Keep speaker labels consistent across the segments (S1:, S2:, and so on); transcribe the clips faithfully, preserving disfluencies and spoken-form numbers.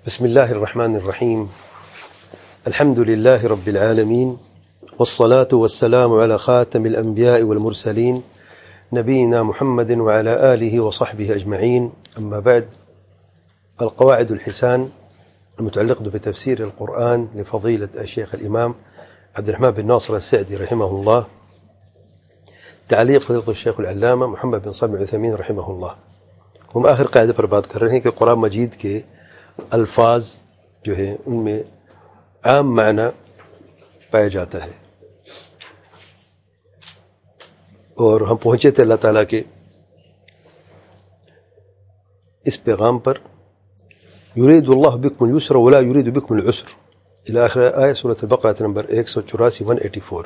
S1: بسم الله الرحمن الرحيم. الحمد لله رب العالمين، والصلاة والسلام على خاتم الأنبياء والمرسلين نبينا محمد وعلى آله وصحبه أجمعين. أما بعد، القواعد الحسان المتعلقة بتفسير القرآن لفضيلة الشيخ الإمام عبد الرحمن بن ناصر السعدي رحمه الله، تعليق فضيلة الشيخ العلامة محمد بن صالح العثيمين رحمه الله. ہم آخر قاعدے پر بات کر رہے ہیں کہ قرآن مجید کے الفاظ جو ہیں ان میں عام معنی پایا جاتا ہے، اور ہم پہنچے تھے اللہ تعالیٰ کے اس پیغام پر، یرید اللہ بکم اليسر ولا یرید بکم العسر، الى آخر آیت سورۃ البقرہ نمبر ایک سو چوراسی one eighty four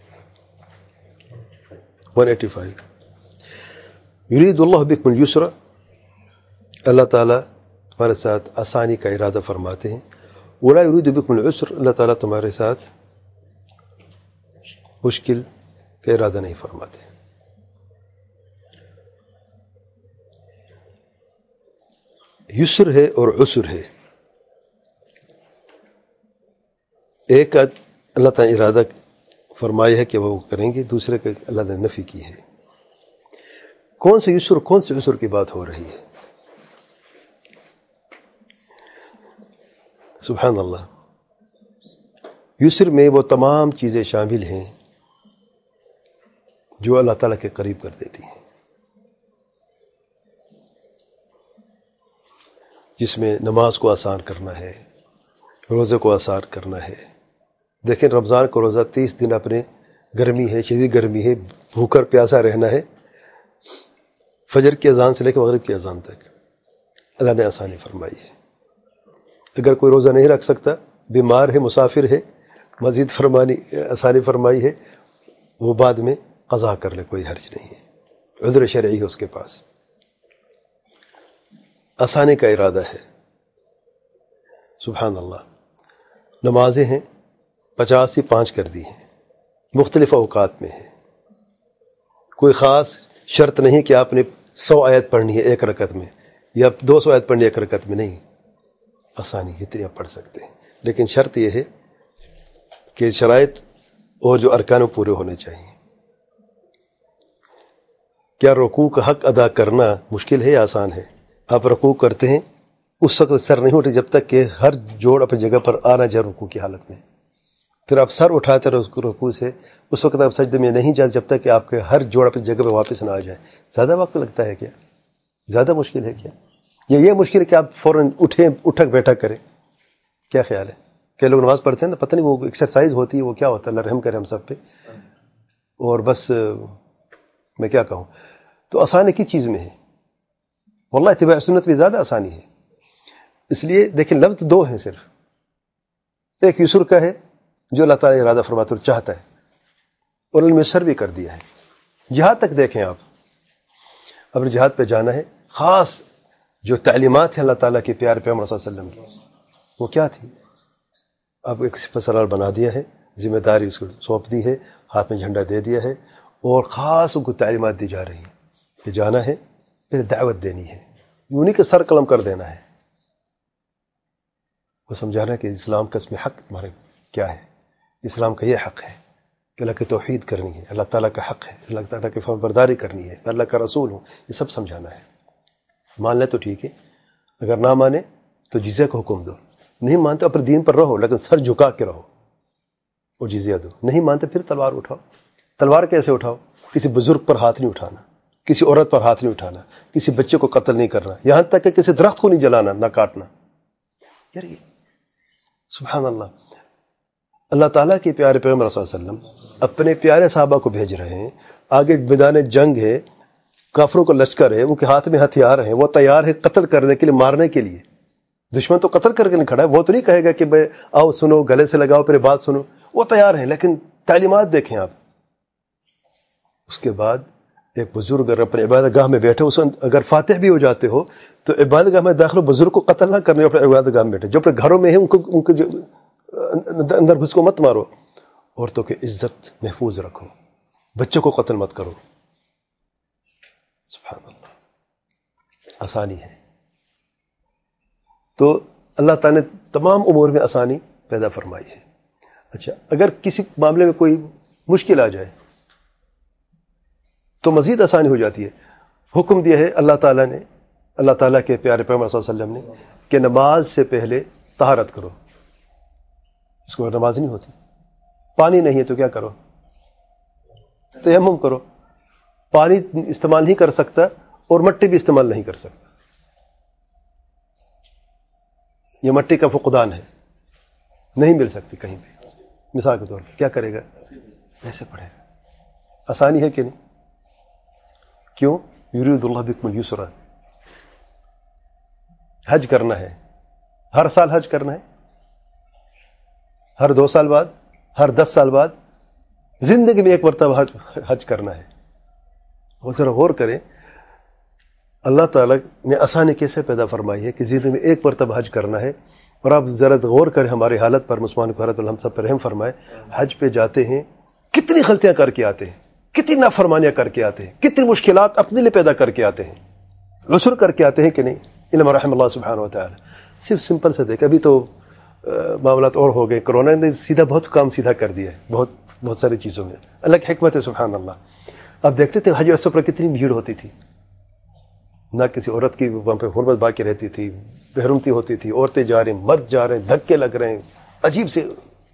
S1: one eighty five یرید اللہ بکم اليسر، اللہ تعالیٰ تمہارے ساتھ آسانی کا ارادہ فرماتے ہیں، ولا یرید بکم العسر، اللہ تعالیٰ تمہارے ساتھ مشکل کا ارادہ نہیں فرماتے۔ یسر ہے اور عسر ہے، ایک اللہ تعالیٰ ارادہ فرمایا ہے کہ وہ کریں گے، دوسرے کا اللہ نے نفی کی ہے۔ کون سے یسر کون سے عسر کی بات ہو رہی ہے؟ سبحان اللہ، یسر میں وہ تمام چیزیں شامل ہیں جو اللہ تعالیٰ کے قریب کر دیتی ہیں، جس میں نماز کو آسان کرنا ہے، روزے کو آسان کرنا ہے۔ دیکھیں رمضان کو روزہ تیس دن اپنے گرمی ہے، شدید گرمی ہے، بھوکر پیاسا رہنا ہے، فجر کی اذان سے لے کے مغرب کی اذان تک اللہ نے آسانی فرمائی ہے۔ اگر کوئی روزہ نہیں رکھ سکتا، بیمار ہے، مسافر ہے، مزید فرمانی آسانی فرمائی ہے، وہ بعد میں قضا کر لے، کوئی حرج نہیں ہے، عذر شرعی ہے اس کے پاس، آسانی کا ارادہ ہے۔ سبحان اللہ، نمازیں ہیں پچاس سے پانچ کر دی ہیں، مختلف اوقات میں ہیں، کوئی خاص شرط نہیں کہ آپ نے سو آیت پڑھنی ہے ایک رکعت میں یا دو سو آیت پڑھنی ہے ایک رکعت میں، نہیں، آسانی جتنی آپ پڑھ سکتے ہیں، لیکن شرط یہ ہے کہ شرائط اور جو ارکان پورے ہونے چاہیے۔ کیا رکوع کا حق ادا کرنا مشکل ہے یا آسان ہے؟ آپ رکوع کرتے ہیں، اس وقت سر نہیں اٹھے جب تک کہ ہر جوڑ اپنی جگہ پر آنا جائے رکوع کی حالت میں، پھر آپ سر اٹھاتے رکوع سے، اس وقت آپ سجدے میں نہیں جاتے جب تک کہ آپ کے ہر جوڑ اپنی جگہ پہ واپس نہ آ جائے۔ زیادہ وقت لگتا ہے کیا؟ زیادہ مشکل ہے کیا؟ یا یہ مشکل ہے کہ آپ فوراً اٹھیں، اٹھک بیٹھا کریں؟ کیا خیال ہے؟ کئی لوگ نماز پڑھتے ہیں نا، پتہ نہیں وہ ایکسرسائز ہوتی ہے، وہ کیا ہوتا ہے، اللہ رحم کرے ہم سب پہ، اور بس میں کیا کہوں، تو آسانی کی چیز میں ہے، واللہ اتباع سنت بھی زیادہ آسانی ہے۔ اس لیے دیکھیں لفظ دو ہیں صرف، ایک یسر کا ہے جو اللہ تعالیٰ ارادہ فرماتا اور چاہتا ہے، اور المسر بھی کر دیا ہے۔ جہاد تک دیکھیں آپ، اگر جہاد پہ جانا ہے، خاص جو تعلیمات ہیں اللہ تعالیٰ کے پیارے پیغمبر صلی اللہ علیہ وسلم کی، وہ کیا تھی؟ اب ایک صفت سالار بنا دیا ہے، ذمہ داری اس کو سونپ دی ہے، ہاتھ میں جھنڈا دے دیا ہے، اور خاص ان کو تعلیمات دی جا رہی ہیں کہ جانا ہے، پھر دعوت دینی ہے، یوں نہیں کہ سر قلم کر دینا ہے، وہ سمجھانا کہ اسلام کا اس میں حق تمہارے کیا ہے، اسلام کا یہ حق ہے کہ اللہ کی توحید کرنی ہے، اللہ تعالیٰ کا حق ہے، اللہ تعالیٰ کی فرمانبرداری کرنی ہے، اللہ کا رسول ہوں، یہ سب سمجھانا ہے۔ مان لے تو ٹھیک ہے، اگر نہ مانے تو جزیہ کا حکم دو، نہیں مانتے اپنے دین پر رہو لیکن سر جھکا کے رہو اور جزیہ دو، نہیں مانتے پھر تلوار اٹھاؤ۔ تلوار کیسے اٹھاؤ؟ کسی بزرگ پر ہاتھ نہیں اٹھانا، کسی عورت پر ہاتھ نہیں اٹھانا، کسی بچے کو قتل نہیں کرنا، یہاں تک کہ کسی درخت کو نہیں جلانا، نہ کاٹنا۔ یار یہ سبحان اللہ، اللہ تعالیٰ کے پیارے پیغمبر صلی اللہ علیہ وسلم اپنے پیارے صحابہ کو بھیج رہے ہیں، آگے میدان جنگ ہے، کافروں کا لشکر ہے، ان کے ہاتھ میں ہتھیار ہیں، وہ تیار ہے قتل کرنے کے لیے، مارنے کے لیے۔ دشمن تو قتل کر کے نہیں کھڑا ہے، وہ تو نہیں کہے گا کہ بھائی آؤ سنو، گلے سے لگاؤ پھر بات سنو، وہ تیار ہیں، لیکن تعلیمات دیکھیں آپ۔ اس کے بعد ایک بزرگ اگر اپنے عبادت گاہ میں بیٹھے، اس اگر فاتح بھی ہو جاتے ہو تو عبادت گاہ میں داخل ہو، بزرگ کو قتل نہ کرنے، اپنے عبادت گاہ میں بیٹھے، جو اپنے گھروں میں ہیں ان کو ان کے اندر گھس کو مت مارو، عورتوں کی عزت محفوظ رکھو، بچوں کو قتل مت کرو۔ سبحان اللہ، آسانی ہے۔ تو اللہ تعالیٰ نے تمام امور میں آسانی پیدا فرمائی ہے. اچھا اگر کسی معاملے میں کوئی مشکل آ جائے تو مزید آسانی ہو جاتی ہے. حکم دیا ہے اللہ تعالیٰ نے، اللہ تعالیٰ کے پیارے پیغمبر صلی اللہ علیہ وسلم نے کہ نماز سے پہلے طہارت کرو. اس کو نماز نہیں ہوتی. پانی نہیں ہے تو کیا کرو؟ تیمم کرو. پانی استعمال نہیں کر سکتا اور مٹی بھی استعمال نہیں کر سکتا. یہ مٹی کا فقدان ہے، نہیں مل سکتی کہیں پہ. مثال کے طور پہ کیا کرے گا؟ ایسے پڑھے گا. آسانی ہے کہ نہیں؟ کیوں؟ یرید اللہ بکم الیسر. حج کرنا ہے، ہر سال حج کرنا ہے، ہر دو سال بعد، ہر دس سال بعد، زندگی میں ایک مرتبہ حج حج کرنا ہے. وہ ذرا غور کریں اللہ تعالیٰ نے آسانی کیسے پیدا فرمائی ہے کہ زندگی میں ایک مرتبہ حج کرنا ہے. اور آپ ذرا غور کریں ہماری حالت پر، مسلمان کو حالت ہم سب پر رحم فرمائے. حج پہ جاتے ہیں، کتنی غلطیاں کر کے آتے ہیں، کتنی نافرمانیاں کر کے آتے ہیں، کتنی مشکلات اپنے لیے پیدا کر کے آتے ہیں، عسر کر کے آتے ہیں کہ نہیں؟ علم رحم اللہ سبحانہ و تعالی. صرف سمپل سے دیکھ، ابھی تو معاملات اور ہو گئے. کرونا نے سیدھا بہت کام سیدھا کر دیا ہے بہت بہت ساری چیزوں میں. اللہ کی حکمت ہے سبحان اللہ. اب دیکھتے تھے حج رسول پر کتنی بھیڑ ہوتی تھی، نہ کسی عورت کی وہاں پہ حرمت باقی رہتی تھی، بےحرمتی ہوتی تھی، عورتیں جا رہے ہیں، مرد جا رہے ہیں، دھکے لگ رہے ہیں عجیب سے.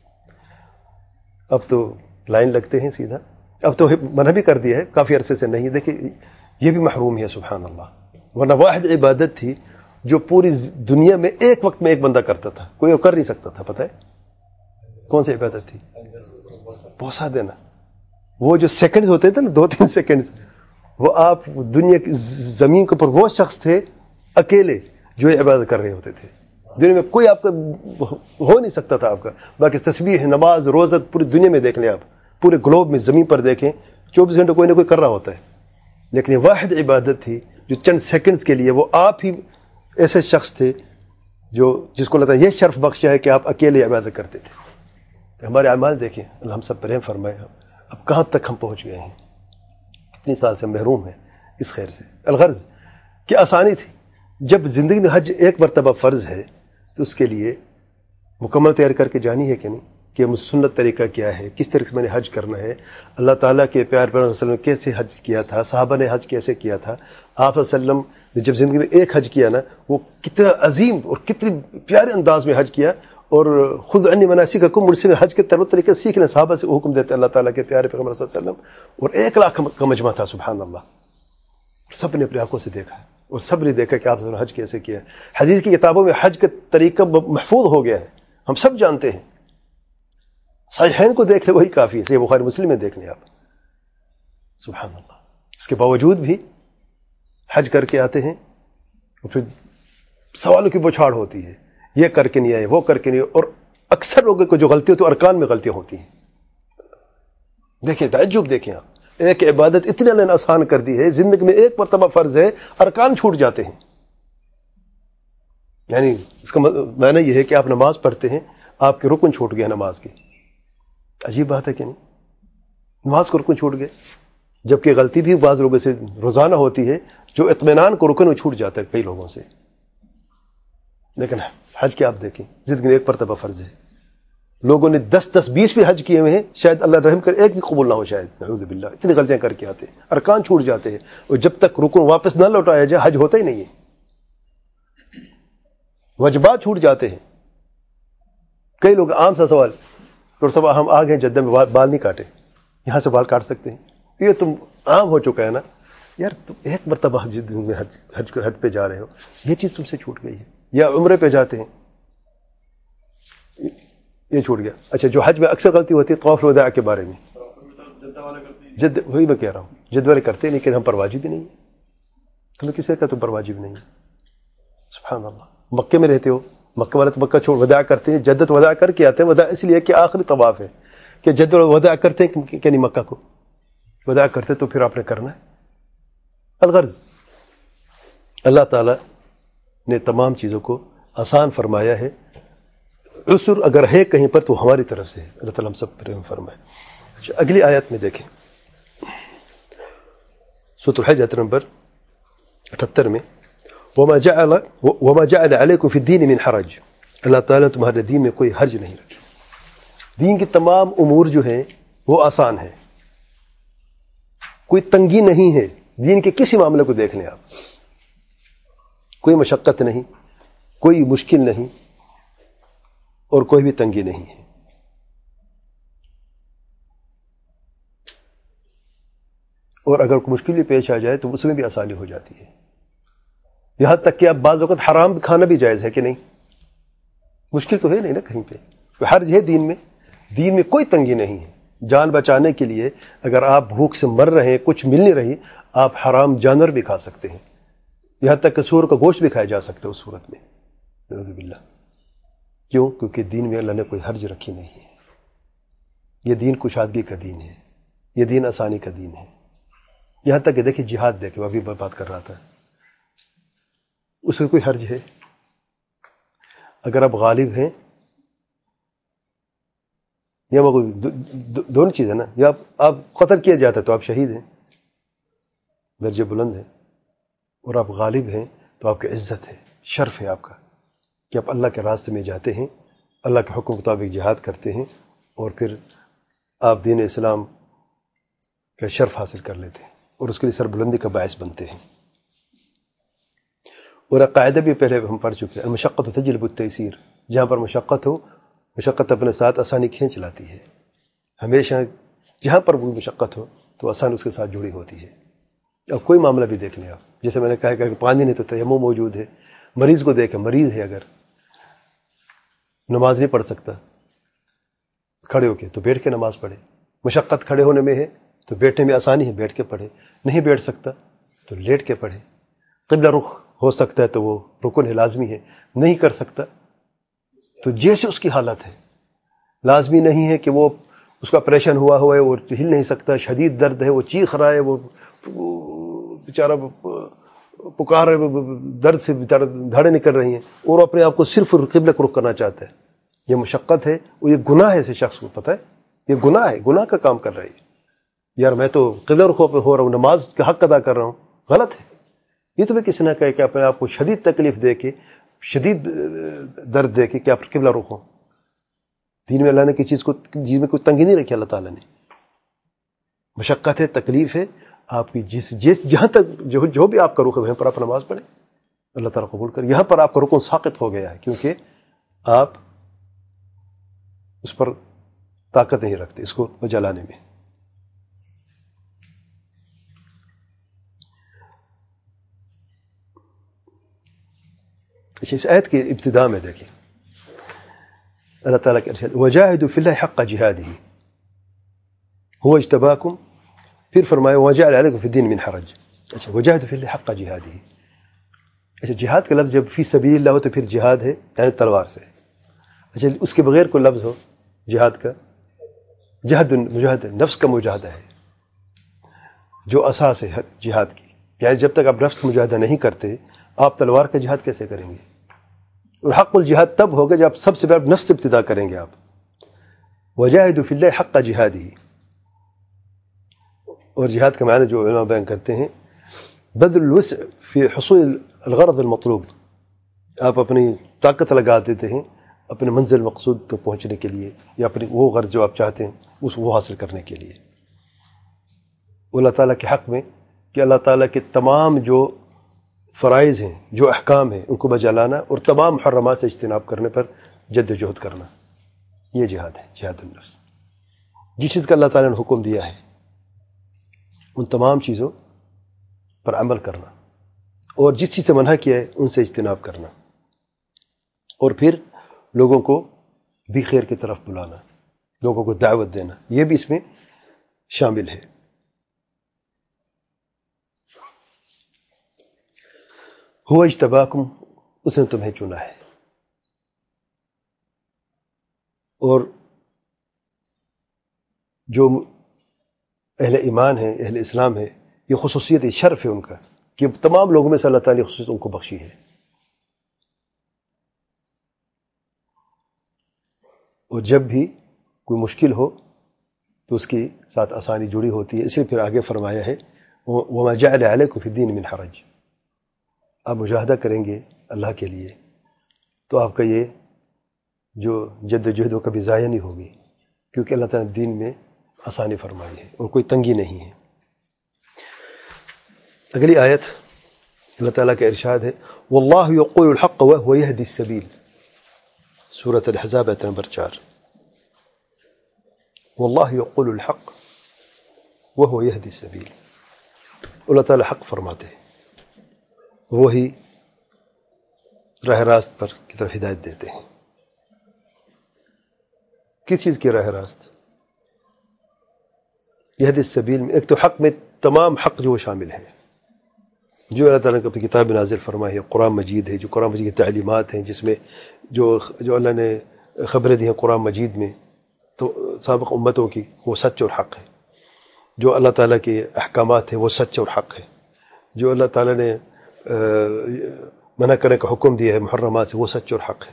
S1: اب تو لائن لگتے ہیں سیدھا. اب تو منع بھی کر دیا ہے کافی عرصے سے نہیں. دیکھیں یہ بھی محروم ہے سبحان اللہ. ورنہ واحد عبادت تھی جو پوری دنیا میں ایک وقت میں ایک بندہ کرتا تھا، کوئی اور کر نہیں سکتا تھا. پتہ ہے کون سی عبادت تھی؟ بوسہ دینا. وہ جو سیکنڈز ہوتے تھے نا، دو تین سیکنڈز، وہ آپ دنیا کی زمین کے اوپر وہ شخص تھے اکیلے جو یہ عبادت کر رہے ہوتے تھے. دنیا میں کوئی آپ کا ہو نہیں سکتا تھا آپ کا. باقی تسبیح، نماز، روزہ پوری دنیا میں دیکھ لیں آپ، پورے گلوب میں زمین پر دیکھیں، چوبیس گھنٹے کوئی نہ کوئی کر رہا ہوتا ہے. لیکن یہ واحد عبادت تھی جو چند سیکنڈز کے لیے، وہ آپ ہی ایسے شخص تھے جو جس کو لگتا ہے یہ شرف بخشا ہے کہ آپ اکیلے عبادت کرتے تھے. ہمارے اعمال دیکھیں، اللہ ہم سب پر رحم فرمائے. اب کہاں تک ہم پہنچ گئے ہیں، کتنی سال سے محروم ہیں اس خیر سے. الغرض کہ آسانی تھی. جب زندگی میں حج ایک مرتبہ فرض ہے تو اس کے لیے مکمل تیاری کر کے جانی ہے کہ نہیں، کہ سنت طریقہ کیا ہے، کس طرح سے میں نے حج کرنا ہے. اللہ تعالیٰ کے پیار پیغمبر صلی اللہ علیہ وسلم نے کیسے حج کیا تھا، صحابہ نے حج کیسے کیا تھا. آپ صلی اللہ علیہ وسلم نے جب زندگی میں ایک حج کیا نا، وہ کتنا عظیم اور کتنے پیارے انداز میں حج کیا. اور خذ عنی مناسککم، مجھ سے حج کے طرز طریقے سیکھ لیں. صحابہ سے حکم دیتے اللہ تعالیٰ کے پیارے پیغمبر صلی اللہ علیہ وسلم. اور ایک لاکھ کا مجمع تھا سبحان اللہ. سب نے اپنی آنکھوں سے دیکھا ہے اور سب نے دیکھا کہ آپ نے حج کیسے کیا. حدیث کی کتابوں میں حج کا طریقہ محفوظ ہو گیا ہے، ہم سب جانتے ہیں. صحیحین کو دیکھ لیں وہی کافی ہے. صحیح بخاری مسلم میں دیکھ لیں آپ. سبحان اللہ. اس کے باوجود بھی حج کر کے آتے ہیں اور پھر سوالوں کی بوچھاڑ ہوتی ہے، یہ کر کے نہیں آئے، وہ کر کے نہیں آئے. اور اکثر لوگوں کو جو غلطی ہوتی ہے ارکان میں غلطیاں ہوتی ہیں. دیکھیں تعجب دیکھیں آپ، ایک عبادت اتنے اللہ نے آسان کر دی ہے، زندگی میں ایک مرتبہ فرض ہے، ارکان چھوٹ جاتے ہیں. یعنی اس کا معنی یہ ہے کہ آپ نماز پڑھتے ہیں، آپ کے رکن چھوٹ گئے نماز کے. عجیب بات ہے کہ نہیں، نماز کو رکن چھوٹ گئے. جبکہ غلطی بھی بعض لوگوں سے روزانہ ہوتی ہے، جو اطمینان کو رکن میں چھوٹ جاتا ہے کئی لوگوں سے. لیکن حج کے آپ دیکھیں زندگی میں ایک مرتبہ فرض ہے. لوگوں نے دس دس بیس بھی حج کیے ہوئے ہیں، شاید اللہ رحم کر ایک بھی قبول نہ ہو شاید. نعوذ باللہ. اتنی غلطیاں کر کے آتے ہیں، ارکان چھوٹ جاتے ہیں، اور جب تک رکن واپس نہ لوٹایا جائے حج ہوتا ہی نہیں ہے. واجبات چھوٹ جاتے ہیں. کئی لوگ عام سا سوال، ڈاکٹر صاحب ہم آ گئے جدہ میں، بال نہیں کاٹے، یہاں سے بال کاٹ سکتے ہیں؟ یہ تم عام ہو چکا ہے نا یار. تم ایک مرتبہ حج میں حج حج حج پہ جا رہے ہو، یہ چیز تم سے چھوٹ گئی ہے. یا عمرے پہ جاتے ہیں، یہ چھوٹ گیا. اچھا جو حج میں اکثر غلطی ہوتی ہے طواف الوداع کے بارے میں، جد وہی میں کہہ رہا ہوں، جد والے کرتے ہیں لیکن ہم پر واجب بھی نہیں ہے. تمہیں کس کا تم پر واجب نہیں ہے؟ سبحان اللہ. مکے میں رہتے ہو، مکہ والے تو مکہ چھوڑ وداع کرتے ہیں، جدت وداع کر کے آتے ہیں. وداع اس لیے کہ آخری طواف ہے، کہ جد وداع کرتے ہیں کہ نہیں، مکہ کو وداع کرتے تو پھر آپ نے کرنا ہے. الغرض اللہ تعالیٰ نے تمام چیزوں کو آسان فرمایا ہے. عسر اگر ہے کہیں پر تو ہماری طرف سے ہے. اللہ تعالیٰ ہم سب پر رحم فرمائے. اچھا اگلی آیت میں دیکھیں، سورۃ الحج آیت نمبر اٹھہتر میں، وما جعل وما جعل علیکم فی الدین من حرج. اللہ تعالیٰ نے تمہارے دین میں کوئی حرج نہیں رکھی. دین کی تمام امور جو ہیں وہ آسان ہیں، کوئی تنگی نہیں ہے. دین کے کسی معاملے کو دیکھ لیں آپ، کوئی مشقت نہیں، کوئی مشکل نہیں اور کوئی بھی تنگی نہیں ہے. اور اگر کوئی مشکل بھی پیش آ جائے تو اس میں بھی آسانی ہو جاتی ہے. یہاں تک کہ اب بعض وقت حرام کھانا بھی جائز ہے کہ نہیں؟ مشکل تو ہے نہیں نا کہیں پہ. حرج ہے دین میں، دین میں کوئی تنگی نہیں ہے. جان بچانے کے لیے اگر آپ بھوک سے مر رہے ہیں، کچھ مل نہیں رہی، آپ حرام جانور بھی کھا سکتے ہیں. یہاں تک کہ سور کا گوشت بھی کھایا جا سکتا ہے اس صورت میں. نعوذ باللہ. کیوں؟ کیونکہ دین میں اللہ نے کوئی حرج رکھی نہیں ہے. یہ دین کشادگی کا دین ہے، یہ دین آسانی کا دین ہے. یہاں تک کہ دیکھیں جہاد، دیکھیں ابھی میں بات کر رہا تھا، اس میں کوئی حرج ہے؟ اگر آپ غالب ہیں یا وہ دونوں چیزیں نا، یا آپ قتل کیا جاتا ہے تو آپ شہید ہیں، درجہ بلند ہے، اور آپ غالب ہیں تو آپ کی عزت ہے، شرف ہے آپ کا کہ آپ اللہ کے راستے میں جاتے ہیں، اللہ کے حکم مطابق جہاد کرتے ہیں، اور پھر آپ دین اسلام کا شرف حاصل کر لیتے ہیں اور اس کے لیے سربلندی کا باعث بنتے ہیں. اور قاعدہ بھی پہلے ہم پڑھ چکے ہیں، المشقت تجلب التیسیر. جہاں پر مشقت ہو، مشقت اپنے ساتھ آسانی کھینچ لاتی ہے. ہمیشہ جہاں پر بھی مشقت ہو تو آسانی اس کے ساتھ جڑی ہوتی ہے. اب کوئی معاملہ بھی دیکھ لیں آپ، جیسے میں نے کہا کہ اگر پانی نہیں تو تیمم موجود ہے. مریض کو دیکھیں، مریض ہے اگر نماز نہیں پڑھ سکتا کھڑے ہو کے تو بیٹھ کے نماز پڑھے. مشقت کھڑے ہونے میں ہے تو بیٹھنے میں آسانی ہے، بیٹھ کے پڑھے. نہیں بیٹھ سکتا تو لیٹ کے پڑھے. قبلہ رخ ہو سکتا ہے تو وہ رکن ہے، لازمی ہے. نہیں کر سکتا تو جیسے اس کی حالت ہے، لازمی نہیں ہے کہ وہ اس کا آپریشن ہوا ہوا ہے، وہ ہل نہیں سکتا، شدید درد ہے، وہ چیخ رہا ہے، وہ بیچارہ پکار رہا ہے، درد سے دھاڑیں نکل رہی ہیں، اور اپنے آپ کو صرف قبلہ کو رخ کرنا چاہتا ہے. یہ مشقت ہے، وہ یہ گناہ ہے. اسے شخص کو پتہ ہے یہ گناہ ہے، گناہ کا کام کر رہا ہے. یار میں تو قبلہ رخ ہو رہا ہوں، نماز کا حق ادا کر رہا ہوں، غلط ہے. یہ تو بھی کسی نہ کہے کہ اپنے آپ کو شدید تکلیف دے کے، شدید درد دے کے کہ آپ قبلہ رخ ہو. دین میں اللہ نے کسی چیز کو، جس میں کوئی تنگی نہیں رکھی اللہ تعالیٰ نے. مشقت ہے، تکلیف ہے، آپ کی جس جس جہاں تک جو جو بھی آپ کا رخ ہے وہیں پر آپ نماز پڑھیں، اللہ تعالیٰ قبول کر. یہاں پر آپ کا رکن ساقط ہو گیا ہے کیونکہ آپ اس پر طاقت نہیں رکھتے اس کو جلانے میں. اچھا، اس آیت کی ابتداء میں دیکھیں اللہ تعالیٰ کے ارشاد وجاہدوا فی اللہ حق جہادہ هو اجتباکم، پھر فرمایا وجعل علیکم فی الدین من حرج. اچھا، وجاہدوا فی اللہ حق جہادہ. اچھا، جہاد کا لفظ جب فی سبیل اللہ ہو تو پھر جہاد ہے یعنی تلوار سے. اچھا، اس کے بغیر کوئی لفظ ہو جہاد کا، جہد مجاہد نفس کا مجاہدہ ہے جو اساس ہے جہاد کی. یعنی جب تک آپ نفس کا مجاہدہ نہیں کرتے آپ تلوار کا جہاد کیسے کریں گے؟ اور حق الجہاد تب ہوگا جب آپ سب سے پہلے نفس سے ابتدا کریں گے. آپ وجاہدوا فی اللہ حق جہادہ، اور جہاد کا معنی جو علماء بیان کرتے ہیں بذل الوسع فی حصول الغرض المطلوب. آپ اپنی طاقت لگا دیتے ہیں اپنے منزل مقصود تک پہنچنے کے لیے، یا اپنی وہ غرض جو آپ چاہتے ہیں اس وہ حاصل کرنے کے لیے. اللہ تعالیٰ کے حق میں کہ اللہ تعالیٰ کے تمام جو فرائض ہیں، جو احکام ہیں، ان کو بجا لانا اور تمام محرمات سے اجتناب کرنے پر جد و جہد کرنا، یہ جہاد ہے، جہاد النفس. جس چیز کا اللہ تعالیٰ نے حکم دیا ہے ان تمام چیزوں پر عمل کرنا، اور جس چیز سے منع کیا ہے ان سے اجتناب کرنا، اور پھر لوگوں کو بھی خیر کی طرف بلانا، لوگوں کو دعوت دینا، یہ بھی اس میں شامل ہے. ہوا اجتباکم، اس نے تمہیں چنا ہے. اور جو اہل ایمان ہیں، اہل اسلام ہے، یہ خصوصیت شرف ہے ان کا کہ تمام لوگوں میں سے اللہ تعالیٰ نے خصوصیت ان کو بخشی ہے. اور جب بھی کوئی مشکل ہو تو اس کے ساتھ آسانی جڑی ہوتی ہے. اس لیے پھر آگے فرمایا ہے وَمَا جَعَلَ عَلَيْكُمْ فِي الدِّينِ مِنْ حَرَجٍ. آپ مجاہدہ کریں گے اللہ کے لیے تو آپ کا یہ جو جد و جہد وہ کبھی ضائع نہیں ہوگی، کیونکہ اللہ تعالیٰ نے دین میں آسانی فرمائی ہے اور کوئی تنگی نہیں ہے۔ اگلی آیت اللہ تعالیٰ کا ارشاد ہے واللہ یقول الحق وهو یہدی السبیل، سورۃ الاحزاب آیت نمبر چار۔ واللہ یقول الحق وهو یہدی السبیل، اللہ تعالیٰ حق فرماتے ہیں، وہی راہ راست پر کی طرف ہدایت دیتے ہیں۔ کس چیز کی راہ راست؟ یہدی السبیل میں ایک تو حق میں تمام حق جو شامل ہے، جو اللہ تعالیٰ نے اپنی کتاب نازل فرمائی ہے، قرآن مجید ہے، جو قرآن مجید کی تعلیمات ہیں، جس میں جو جو اللہ نے خبریں دی ہیں قرآن مجید میں تو سابق امتوں کی، وہ سچ اور حق ہے۔ جو اللہ تعالیٰ کے احکامات ہیں وہ سچ اور حق ہے۔ جو اللہ تعالیٰ نے منع کرنے کا حکم دیا ہے محرمات سے، وہ سچ اور حق ہے۔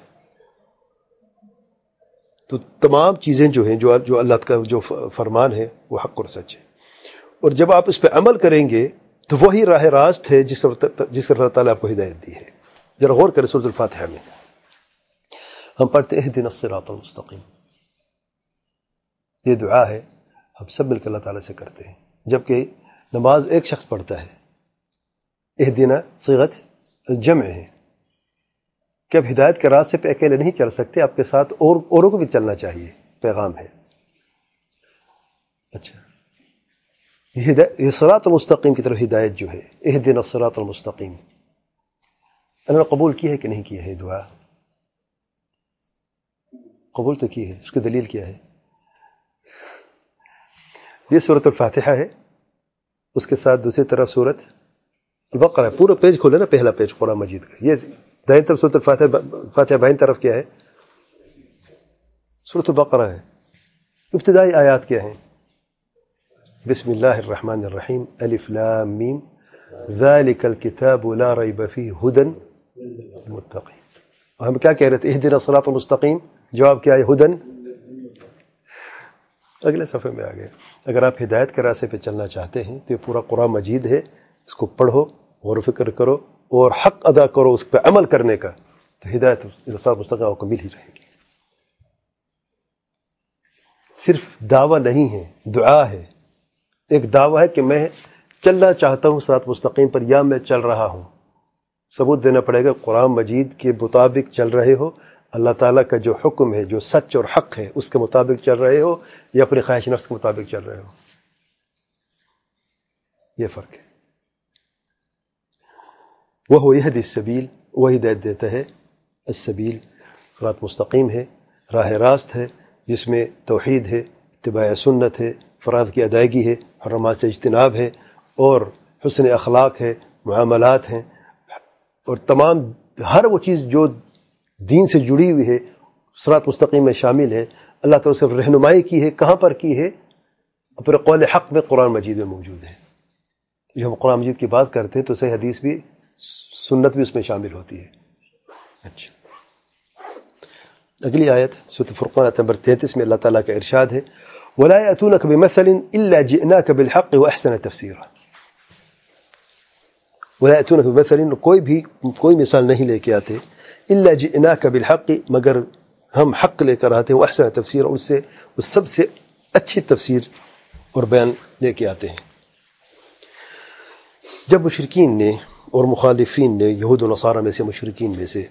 S1: تو تمام چیزیں جو ہیں جو جو اللہ کا جو فرمان ہے وہ حق اور سچ ہے، اور جب آپ اس پہ عمل کریں گے تو وہی راہ راست ہے جس جس اللہ تعالیٰ آپ کو ہدایت دی ہے۔ ذرا غور کریں سورۃ الفاتحہ میں ہم پڑھتے ہیں اہدنا الصراط المستقیم، یہ دعا ہے ہم سب مل کر اللہ تعالیٰ سے کرتے ہیں، جبکہ نماز ایک شخص پڑھتا ہے۔ اہدنا صیغت الجمع ہے کہ آپ ہدایت کے راستے پہ اکیلے نہیں چل سکتے، آپ کے ساتھ اور اوروں کو بھی چلنا چاہیے، پیغام ہے۔ اچھا، یہ صراط المستقیم کی طرف ہدایت جو ہے، اہدنا الصراط المستقیم، اللہ نے قبول کی ہے کہ نہیں کی ہے؟ دعا قبول تو کی ہے، اس کی دلیل کیا ہے؟ یہ سورۃ الفاتحہ ہے، اس کے ساتھ دوسری طرف سورۃ البقرہ ہے۔ پورا پیج کھولے نا، پہلا پیج قرآن مجید کا، یہ دائیں طرف سورۃ الفاتحہ، فاتحہ بائیں طرف کیا ہے؟ سورۃ البقرہ ہے۔ ابتدائی آیات کیا ہیں؟ بسم اللہ الرحمن الرحیم، الف لام میم ذالک الکتاب لا ریب فیہ ھدی للمتقین۔ اور ہم کیا کہہ رہے تھے؟ اہدنا الصراط المستقیم، جواب کیا ہے؟ ھدی۔ اگلے صفحے میں آ گئے۔ اگر آپ ہدایت کے راستے پہ چلنا چاہتے ہیں تو یہ پورا قرآن مجید ہے، اس کو پڑھو، غور و فکر کرو اور حق ادا کرو اس پہ عمل کرنے کا، تو ہدایت الصراط المستقیم کو مل ہی رہے گی۔ صرف دعویٰ نہیں ہے، دعا ہے۔ ایک دعویٰ ہے کہ میں چلنا چاہتا ہوں صراط مستقیم پر، یا میں چل رہا ہوں۔ ثبوت دینا پڑے گا، قرآن مجید کے مطابق چل رہے ہو، اللہ تعالیٰ کا جو حکم ہے، جو سچ اور حق ہے، اس کے مطابق چل رہے ہو، یا اپنی خواہش نفس کے مطابق چل رہے ہو۔ یہ فرق ہے۔ وہ یہدی السبیل، وہ ہدایت دیتا ہے، السبیل صراط مستقیم ہے، راہ راست ہے، جس میں توحید ہے، اتباع سنت ہے، فرائض کی ادائیگی ہے، حرمات سے اجتناب ہے، اور حسن اخلاق ہے، معاملات ہیں، اور تمام ہر وہ چیز جو دین سے جڑی ہوئی ہے صراط مستقیم میں شامل ہے۔ اللہ تعالیٰ سے رہنمائی کی ہے، کہاں پر کی ہے؟ اپنے قول حق میں قرآن مجید میں موجود ہے۔ جو ہم قرآن مجید کی بات کرتے ہیں تو صحیح حدیث بھی، سنت بھی اس میں شامل ہوتی ہے۔ اچھا، اگلی آیت سورۃ فرقان آیت نمبر تینتیس میں اللہ تعالیٰ کا ارشاد ہے وَلَا يَأْتُونَكَ بِمَثَلٍ إِلَّا جِئْنَاكَ بِالْحَقِّ وَأَحْسَنَ تَفْسِيرًا۔ وَلَا يَأْتُونَكَ بِمَثَلٍ، کوئی بھی کوئی مثال نہیں لے کے آتے، إِلَّا جِئْنَاكَ بِالْحَقِّ، مگر ہم حق لے کر آتے ہیں، وَأَحْسَنَ تَفْسِيرًا، اس سے اس سب سے اچھی تفسیر اور بیان لے کے آتے ہیں۔ جب مشرکین نے اور مخالفین نے، یہود و نصارہ میں سے، مشرکین میں سے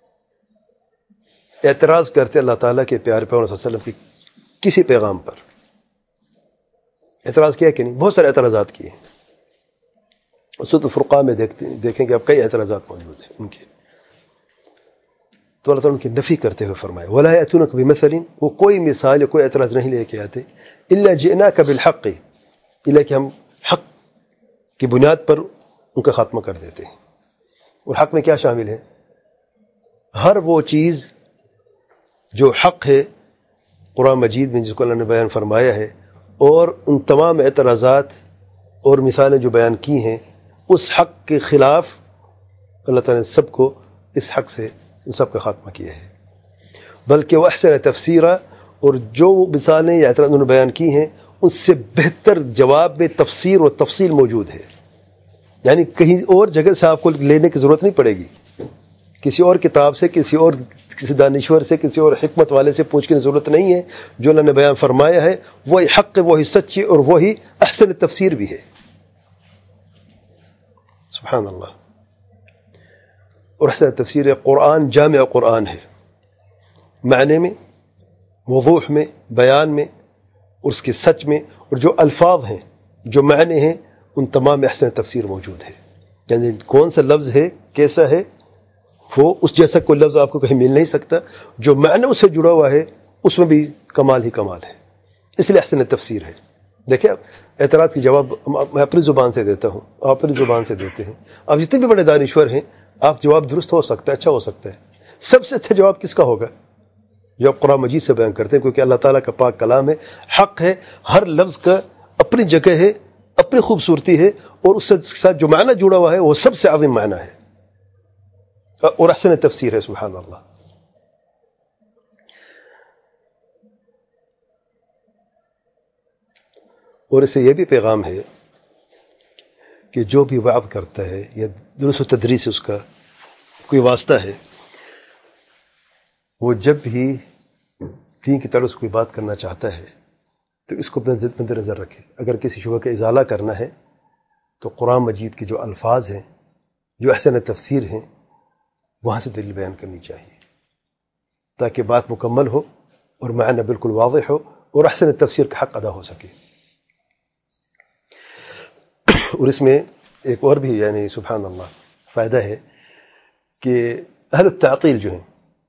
S1: اعتراض کرتے اللہ تعالیٰ کے پیارے پیغمبر صلی اللہ علیہ وسلم کی کسی پیغام پر، اعتراض کیا کہ نہیں؟ بہت سارے اعتراضات کیے۔ سورۃ فرقان میں دیکھتے دیکھیں گے اب کئی اعتراضات موجود ہیں ان کے، تو اللہ تعالیٰ ان کی نفی کرتے ہوئے فرمائے وَلَا يَأْتُونَكَ بِمَثَلٍ، وہ کوئی مثال یا کوئی اعتراض نہیں لے کے آتے، إِلَّا جِئْنَاكَ بِالْحَقِّ، الا کہ ہم حق کی بنیاد پر ان کا خاتمہ کر دیتے ہیں۔ اور حق میں کیا شامل ہے؟ ہر وہ چیز جو حق ہے قرآن مجید میں، جس کو اللہ نے بیان فرمایا ہے، اور ان تمام اعتراضات اور مثالیں جو بیان کی ہیں، اس حق کے خلاف اللہ تعالیٰ نے سب کو اس حق سے ان سب کا خاتمہ کیا ہے۔ بلکہ وہ احسن تفسیرہ، اور جو مثالیں یا اعتراض انہوں نے بیان کی ہیں، ان سے بہتر جواب میں تفسیر و تفصیل موجود ہے، یعنی کہیں اور جگہ سے آپ کو لینے کی ضرورت نہیں پڑے گی، کسی اور کتاب سے، کسی اور کسی دانشور سے، کسی اور حکمت والے سے پوچھنے کی ضرورت نہیں ہے. جو اللہ نے بیان فرمایا ہے وہی حق ہے، وہی سچی اور وہی احسن تفسیر بھی ہے. سبحان اللہ. اور احسن تفسیر قرآن جامع قرآن ہے، معنی میں، وضوح میں، بیان میں، اور اس کے سچ میں، اور جو الفاظ ہیں، جو معنی ہیں، ان تمام میں احسن تفسیر موجود ہے. یعنی کون سا لفظ ہے، کیسا ہے، وہ اس جیسا کوئی لفظ آپ کو کہیں مل نہیں سکتا. جو معنی اس سے جڑا ہوا ہے اس میں بھی کمال ہی کمال ہے. اس لیے احسن تفسیر ہے. دیکھیں اب اعتراض کی جواب میں اپنی زبان سے دیتا ہوں، آپ اپنی زبان سے دیتے ہیں. آپ جتنے بھی بڑے دانشور ہیں، آپ جواب درست ہو سکتا ہے، اچھا ہو سکتا ہے. سب سے اچھا جواب کس کا ہوگا؟ جو آپ قرآن مجید سے بیان کرتے ہیں، کیونکہ اللہ تعالیٰ کا پاک کلام ہے، حق ہے. ہر لفظ کا اپنی جگہ ہے، اپنی خوبصورتی ہے، اور اس کے ساتھ جو معنی جڑا ہوا ہے وہ سب سے عظیم معنی ہے اور احسن تفسیر ہے. سبحان اللہ. اور اس سے یہ بھی پیغام ہے کہ جو بھی وعظ کرتا ہے یا درس و تدریس اس کا کوئی واسطہ ہے، وہ جب بھی دین کی طرف سے کوئی بات کرنا چاہتا ہے تو اس کو مد نظر رکھے. اگر کسی شبہ کا ازالہ کرنا ہے تو قرآن مجید کے جو الفاظ ہیں، جو احسن تفسیر ہیں، وہاں سے دلیل بیان کرنی چاہیے تاکہ بات مکمل ہو اور معنی بالکل واضح ہو اور احسن تفسیر کا حق ادا ہو سکے. اور اس میں ایک اور بھی یعنی سبحان اللہ فائدہ ہے کہ اہل التعطیل جو ہیں،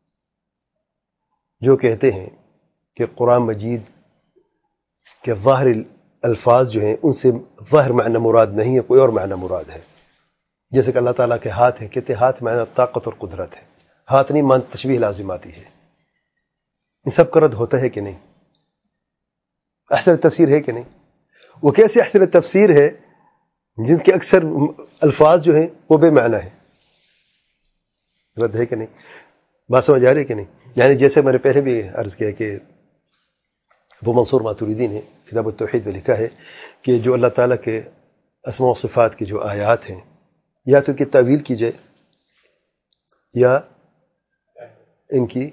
S1: جو کہتے ہیں کہ قرآن مجید کے ظاہر الفاظ جو ہیں ان سے ظاہر معنی مراد نہیں ہے، کوئی اور معنی مراد ہے. جیسے کہ اللہ تعالیٰ کے ہاتھ ہے، کہتے ہیں ہاتھ معنی طاقت اور قدرت ہے، ہاتھ نہیں مان تشبیہ لازم آتی ہے. ان سب کا رد ہوتا ہے کہ نہیں؟ احسن تفسیر ہے کہ نہیں؟ وہ کیسے احسن تفسیر ہے جن کے اکثر الفاظ جو ہیں وہ بے معنی ہیں؟ رد ہے کہ نہیں؟ بات سمجھ آ رہی ہے کہ نہیں؟ یعنی جیسے میں نے پہلے بھی عرض کیا کہ ابو منصور ماتوریدی نے کتاب التوحید میں لکھا ہے کہ جو اللہ تعالیٰ کے اسماء و صفات کی جو آیات ہیں، یا تو ان کی تعویل کی جائے یا ان کی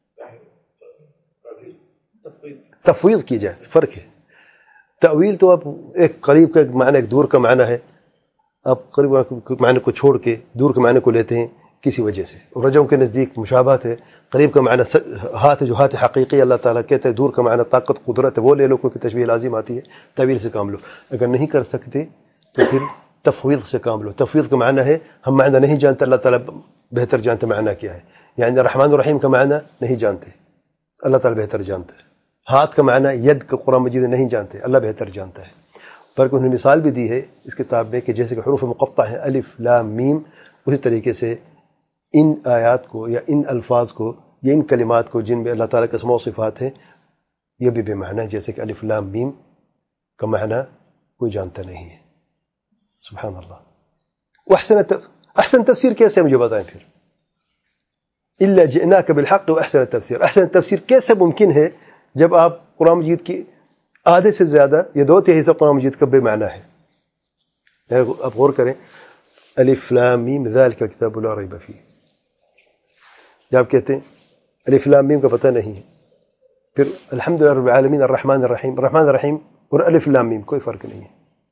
S1: تفویض کی جائے. فرق ہے. تعویل تو آپ ایک قریب کا معنی ایک دور کا معنی ہے، آپ قریب معنی کو چھوڑ کے دور کے معنی کو لیتے ہیں کسی وجہ سے. اور رجوں کے نزدیک مشابہت ہے. قریب کا معنی ہاتھ ہے جو ہاتھ حقیقی اللہ تعالیٰ کہتے ہیں، دور کا معنی طاقت قدرت ہے، وہ لے لو کیونکہ تشبیہ لازم آتی ہے. تعویل سے کام لو. اگر نہیں کر سکتے تو پھر تفویض سے کام لو. تفویض کا معنی ہے ہم معنی نہیں جانتے، اللہ تعالیٰ بہتر جانتے معنی کیا ہے. یعنی رحمان الرحیم کا معنی نہیں جانتے، اللہ تعالیٰ بہتر جانتا ہے. ہاتھ کا معنی ید کا قرآن مجید میں نہیں جانتے، اللہ بہتر جانتا ہے. پر انہوں نے مثال بھی دی ہے اس کتاب میں کہ جیسے کہ حروف مقطع ہیں الف لام میم، اسی طریقے سے ان آیات کو یا ان الفاظ کو یا ان کلمات کو جن میں اللہ تعالیٰ کے اسماء و صفات ہیں، یہ بھی بے معنی ہے. جیسے کہ الف لام میم کا معنی کوئی جانتا نہیں ہے. سبحان اللہ. وہ احسن احسن تفسیر کیسے مجھے بتائیں پھر؟ الا جئناک بالحق واحسن تفسیر. احسن تفسیر کیسے ممکن ہے جب آپ قرآن مجید کی آدھے سے زیادہ یا دو تہائی حصہ قرآن مجید کا بے معنی ہے؟ یعنی آپ غور کریں، الف لام میم ذالک الکتاب لا ریب فیہ، یا آپ کہتے ہیں الف لام میم کا پتہ نہیں ہے، پھر الحمدللہ رب العالمین الرحمن الرحیم، الرحمن الرحیم اور الف لام میم کوئی فرق نہیں ہے.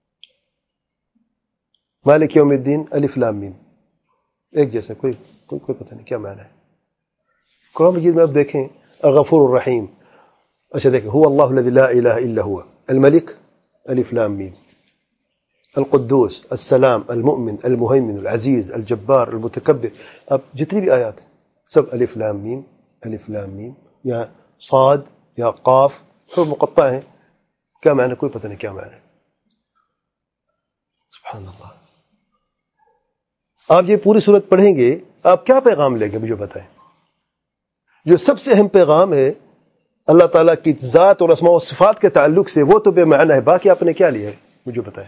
S1: مالک یوم الدین الف لام میم ایک جیسا، کوئی کوئی کوئی پتہ نہیں کیا معنی ہے. قرآن مجید میں آپ دیکھیں الغفور الرحیم، اچھا دیکھیں هو اللہ الذی لا الہ الا هو، الملک الف لام میم، القدوس السلام المؤمن المہیمن العزیز الجبار المتکبر. اب جتنی بھی آیات ہیں سب الف لام میم الف لام میم یا صاد یا قاف، حروف مقطع ہیں. کیا معنی؟ کوئی پتہ نہیں کیا معنی. سبحان اللہ. آپ یہ پوری صورت پڑھیں گے، آپ کیا پیغام لیں گے مجھے بتائیں؟ جو سب سے اہم پیغام ہے اللہ تعالیٰ کی ذات اور اسماء و صفات کے تعلق سے، وہ تو بے معنی ہے. باقی آپ نے کیا لیا ہے مجھے بتائیں.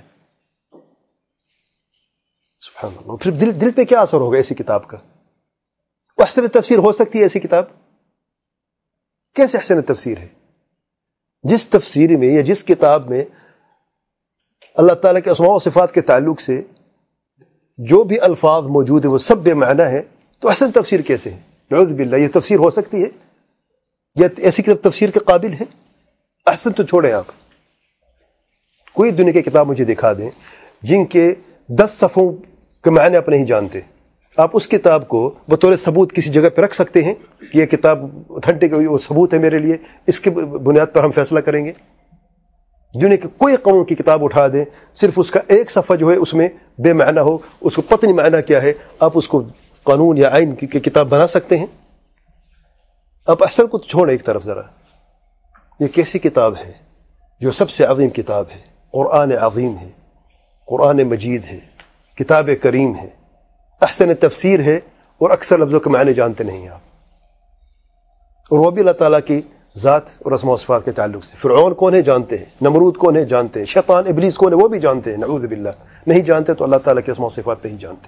S1: سبحان اللہ. پھر دل دل پہ کیا اثر ہوگا ایسی کتاب کا؟ وہ احسن تفسیر ہو سکتی ہے ایسی کتاب؟ کیسے احسن تفسیر ہے؟ جس تفسیر میں یا جس کتاب میں اللہ تعالیٰ کے اسماء و صفات کے تعلق سے جو بھی الفاظ موجود ہیں وہ سب بے معنی ہے، تو احسن تفسیر کیسے ہے؟ نعوذ باللہ، یہ تفسیر ہو سکتی ہے؟ یا ایسی کتاب تفسیر کے قابل ہے؟ احسن تو چھوڑیں آپ، کوئی دنیا کی کتاب مجھے دکھا دیں جن کے دس صفحوں کے معنی آپ نہیں جانتے، آپ اس کتاب کو بطور ثبوت کسی جگہ پہ رکھ سکتے ہیں کہ یہ کتاب اتھینٹک وہ ثبوت ہے میرے لیے، اس کے بنیاد پر ہم فیصلہ کریں گے؟ دنیا کی کوئی قانون کی کتاب اٹھا دیں، صرف اس کا ایک صفحہ جو ہے اس میں بے معنی ہو، اس کو پتہ نہیں معنی کیا ہے، آپ اس کو قانون یا آئین کی کتاب بنا سکتے ہیں؟ آپ احسن کو چھوڑیں ایک طرف ذرا، یہ کیسی کتاب ہے جو سب سے عظیم کتاب ہے، قرآن عظیم ہے، قرآن مجید ہے، کتاب کریم ہے، احسن تفسیر ہے، اور اکثر لفظوں کے معنی جانتے نہیں آپ، اور وہ بھی اللہ تعالیٰ کی ذات اور اسماء و صفات کے تعلق سے۔ فرعون کون ہے جانتے ہیں، نمرود کون ہے جانتے ہیں، شیطان ابلیس کون ہے وہ بھی جانتے ہیں، نعوذ باللہ نہیں جانتے تو اللہ تعالیٰ کے اسماء و صفات نہیں جانتے،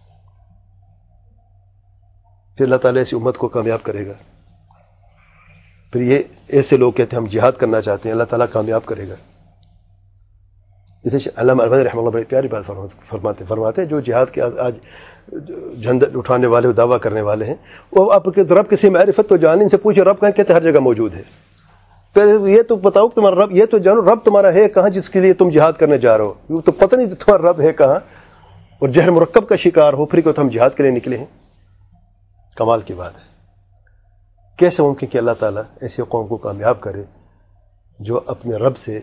S1: پھر اللہ تعالیٰ ایسی امت کو کامیاب کرے گا؟ پھر یہ ایسے لوگ کہتے ہیں ہم جہاد کرنا چاہتے ہیں، اللہ تعالیٰ کامیاب کرے گا؟ جیسے علامہ البانی رحمہ اللہ بڑی پیاری بات فرماتے فرماتے ہیں جو جہاد کے آج جھنڈا اٹھانے والے اور دعویٰ کرنے والے ہیں، وہ آپ کے رب کسی معرفت تو جانیں، ان سے پوچھے رب کہاں، کہتے ہر جگہ موجود ہے۔ پہلے یہ تو بتاؤ کہ تمہارا رب، یہ تو جانو رب تمہارا ہے کہاں جس کے لیے تم جہاد کرنے جا رہے ہو، تو پتہ نہیں تمہارا رب ہے کہاں، اور جہر مرکب کا شکار ہو، پھر کہ ہم جہاد کے لیے نکلے ہیں۔ کمال کی بات ہے، کیسے ممکن کہ اللہ تعالیٰ ایسی قوم کو کامیاب کرے جو اپنے رب سے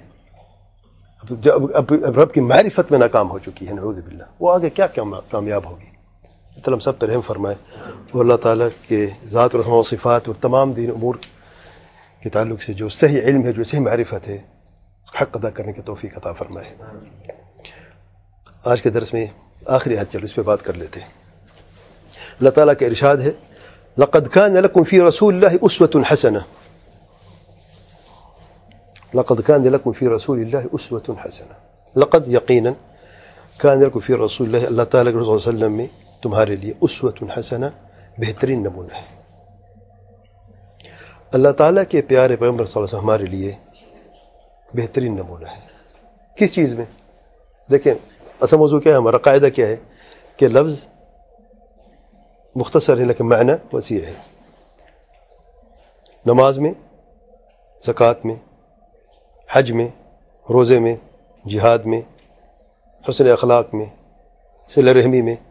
S1: اب رب کی معرفت میں ناکام ہو چکی ہے، نعوذ باللہ، وہ آگے کیا کامیاب ہوگی؟ اللہ ہم سب پر رحم فرمائے، اور اللہ تعالیٰ کے ذات اور اسماء و صفات اور تمام دین امور کے تعلق سے جو صحیح علم ہے، جو صحیح معرفت ہے، حق ادا کرنے کی توفیق عطا فرمائے۔ آج کے درس میں آخری آیت، چلو اس پہ بات کر لیتے ہیں۔ اللہ تعالیٰ کا ارشاد ہے لقد كان لكم في رسول الله أسوة حسنة، لقد كان لكم في رسول الله أسوة حسنة، لقد یقینا كان لكم في رسول الله، اللہ تعالیٰ کے رسول صلی اللہ علیہ وسلم میں تمہارے لیے أسوة حسنة، بہترین نمونہ ہے۔ اللہ تعالیٰ کے پیارے پیغمبر صلی اللہ علیہ وسلم ہمارے لیے بہترین نمونہ ہے۔ کس چیز میں؟ دیکھیں اصل موضوع کیا ہے، ہمارا قاعدہ کیا ہے کہ لفظ مختصر ہے لیکن معنی وسیع ہے۔ نماز میں، زکوٰۃ میں، حج میں، روزے میں، جہاد میں، حسن اخلاق میں، صلہ رحمی میں،